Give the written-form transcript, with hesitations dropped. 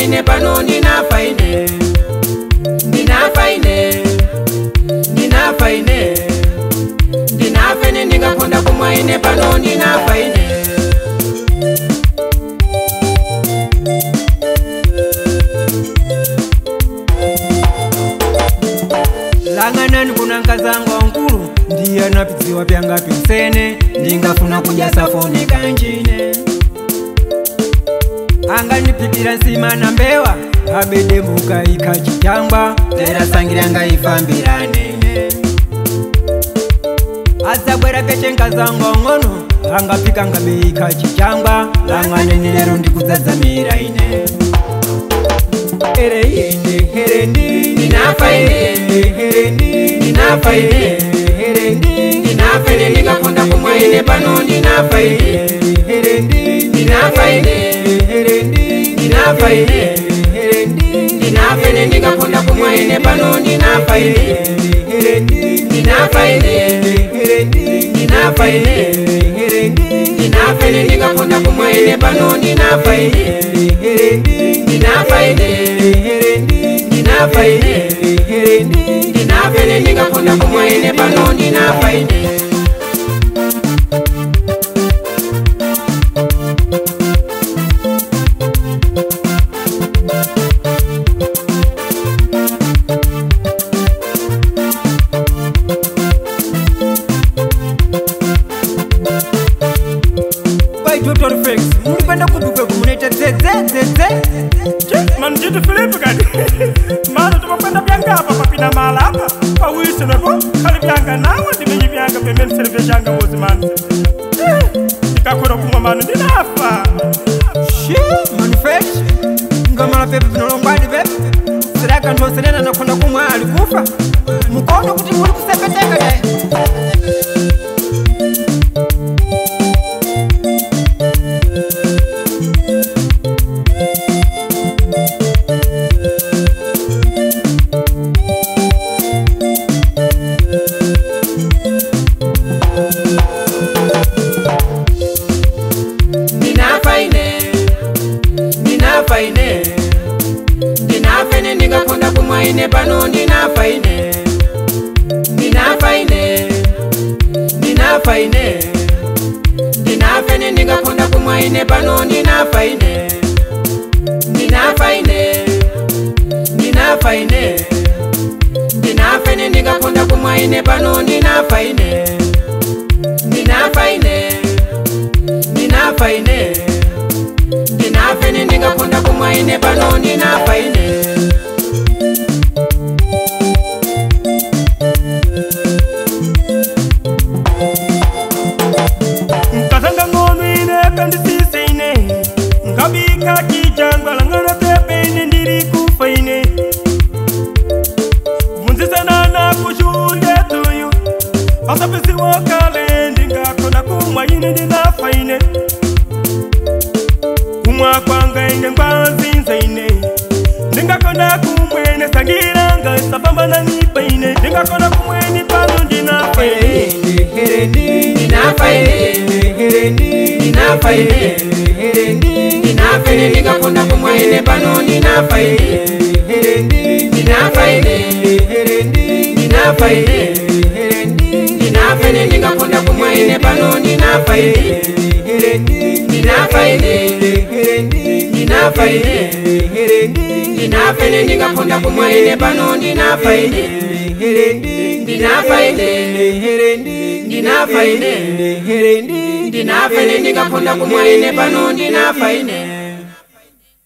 kumwaine pano ndinafa ine. Ndinafa ine. Ndinafa ine. Ndinafa ine ndingakonda kumwaine pano ndinafa ine. Langanani kuna nkazangu wankulu ndiye napiziwa pyanga pinsene ndingafuna kuja safoni kanjine. Anganipipira nsima na mbewa abede muka ikachitangwa tera sangiranga ifambirane. Azabwera peche nkazangu ngono angapika ngabe ikachitangwa langane nilero ndikudzadzamira ine. Herendi, herendi, ndinafa ine. Herendi, ndinafa ine. Herendi, ndinafa ine ndingakonda kumwaine pano ndinafa ine. Herendi, ndinafa ine. Herendi, ndinafa ine. Herendi, ndinafa ine ndingakonda kumwaine pano ndinafa ine. Herendi, ndinafa ine. Herendi, ndinafa ine. Herendi, ndinafa ine ndingakonda kumwaine pano ndinafa ine. Herendi, ndinafa ine. Herendi, ndinafa ine. Herendi, ndinafa ine ndingakonda kumwaine pano ndinafa ine. Total Fix, mulipenda kudupe kumuneta zezezeze. Man jitu Filipe kadi. Mana tumakwenda byanga hapa papina mala hapa. Pawisi nebo, kali byanga nawa dimenyi byanga pemeni serve janga wozi man. Nikakura kumwa manu ndinafa. Manifest, ngamala pepe pinolongwani pepe. Siraka ndo senena nakonda kumwa alikufa. Mukono kuti muli kusepeteka dae. Ndinafa ine. Ndinafa ine ndingakonda kumwaine pano ndinafa ine. Ndinafa ine. Ndinafa ine. Ndinafa ine ndingakonda kumwaine pano ndinafa ine. Ndinafa ine. Ndinafa ine. Ndinafa ine ndingakonda kumwaine pano ndinafa ine. Ndinafa ine. Ndinafa ine. Ndinafa ine ndingakonda kumwaine pano ndinafa ine. Nkazanga ngono ine kandisise ine. Nkabika kijangwa langana tepe ine ndiri kufa ine. Munzisa nana kushunde tuyu. Asapisi wakale ndingakonda kumwaine ndinafa ine. Kumwa kwanga ine ngwazinza ine. Ndingakonda kumwene sangiranga sapambana nipa ine. Ndingakonda kumwene pano ndinafa ine. Herendi, ndinafa ine. Herendi, ndinafa ine. Herendi, ndinafa ine ndingakonda kumwaine pano ndinafa ine. Herendi, ndinafa ine. Herendi, ndinafa ine. Herendi, ndinafa ine ndingakonda kumwaine pano ndinafa ine. Herendi, ndinafa ine. Herendi, ndinafa ine. Herendi, ndinafa ine ndingakonda kumwaine pano ndinafa ine. Herendi, ndinafa ine. Herendi, ndinafa ine. Herendi, ndinafa ine ndingakonda kumwaine pano ndinafa ine.